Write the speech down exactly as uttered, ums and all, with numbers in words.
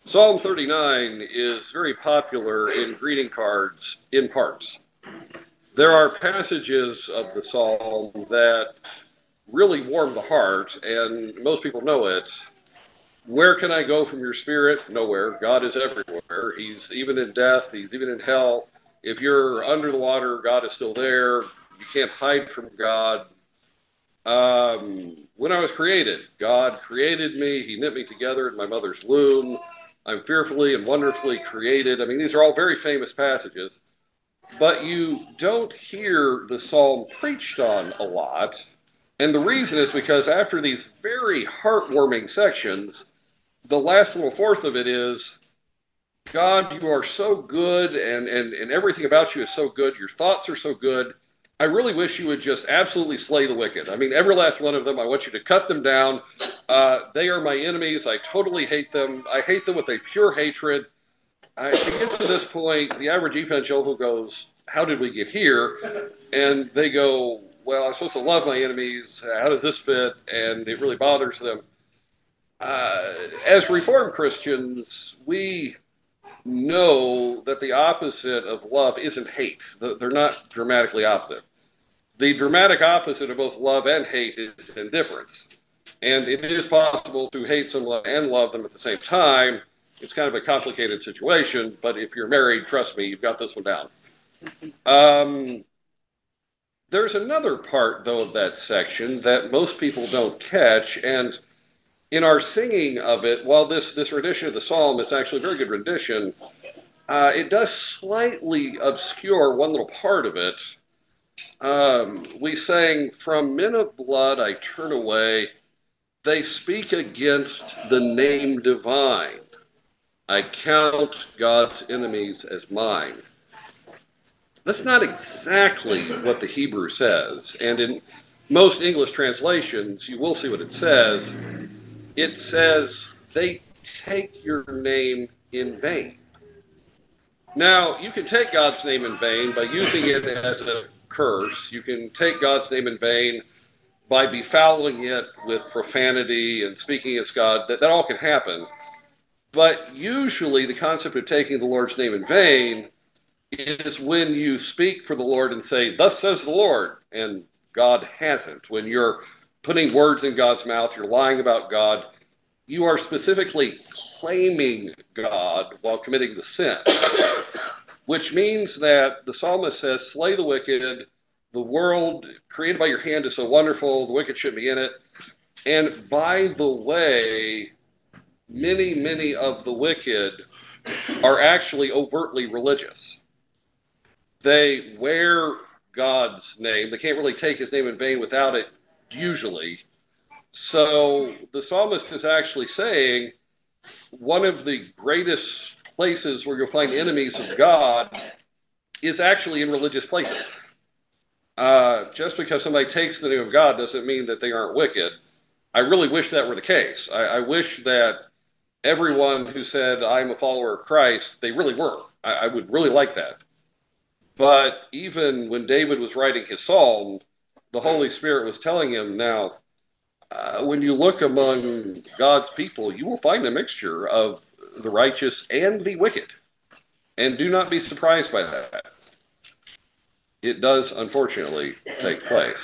Psalm thirty-nine is very popular in greeting cards in parts. There are passages of the psalm that really warm the heart, and most people know it. Where can I go from your spirit? Nowhere. God is everywhere. He's even in death. He's even in hell. If you're under the water, God is still there. You can't hide from God. Um, when I was created, God created me. He knit me together in my mother's womb. I'm fearfully and wonderfully created. I mean, these are all very famous passages, but you don't hear the psalm preached on a lot. And the reason is because after these very heartwarming sections, the last little fourth of it is, God, you are so good, and, and, and everything about you is so good. Your thoughts are so good. I really wish you would just absolutely slay the wicked. I mean, every last one of them, I want you to cut them down. Uh, they are my enemies. I totally hate them. I hate them with a pure hatred. I, to get to this point, the average evangelical goes, how did we get here? And they go, well, I'm supposed to love my enemies. How does this fit? And it really bothers them. Uh, as Reformed Christians, we know that the opposite of love isn't hate. They're not dramatically opposite. The dramatic opposite of both love and hate is indifference. And it is possible to hate someone and love them at the same time. It's kind of a complicated situation, but if you're married, trust me, you've got this one down. Um, there's another part, though, of that section that most people don't catch, and in our singing of it, while this, this rendition of the psalm is actually a very good rendition, uh, it does slightly obscure one little part of it. Um, we sang, from men of blood I turn away, they speak against the name divine. I count God's enemies as mine. That's not exactly what the Hebrew says, and in most English translations, you will see what it says. It says, they take your name in vain. Now, you can take God's name in vain by using it as a curse. You can take God's name in vain by befouling it with profanity and speaking against God. That, that all can happen. But usually the concept of taking the Lord's name in vain is when you speak for the Lord and say, thus says the Lord, and God hasn't. When you're putting words in God's mouth, you're lying about God, you are specifically claiming God while committing the sin. Which means that the psalmist says, slay the wicked, the world created by your hand is so wonderful, the wicked shouldn't be in it. And by the way, many, many of the wicked are actually overtly religious. They wear God's name. They can't really take his name in vain without it, usually. So the psalmist is actually saying one of the greatest places where you'll find enemies of God is actually in religious places. Uh, just because somebody takes the name of God doesn't mean that they aren't wicked. I really wish that were the case. I, I wish that everyone who said, I'm a follower of Christ, they really were. I, I would really like that. But even when David was writing his psalm, the Holy Spirit was telling him, now, uh, when you look among God's people, you will find a mixture of the righteous and the wicked. And do not be surprised by that. It does, unfortunately, take place.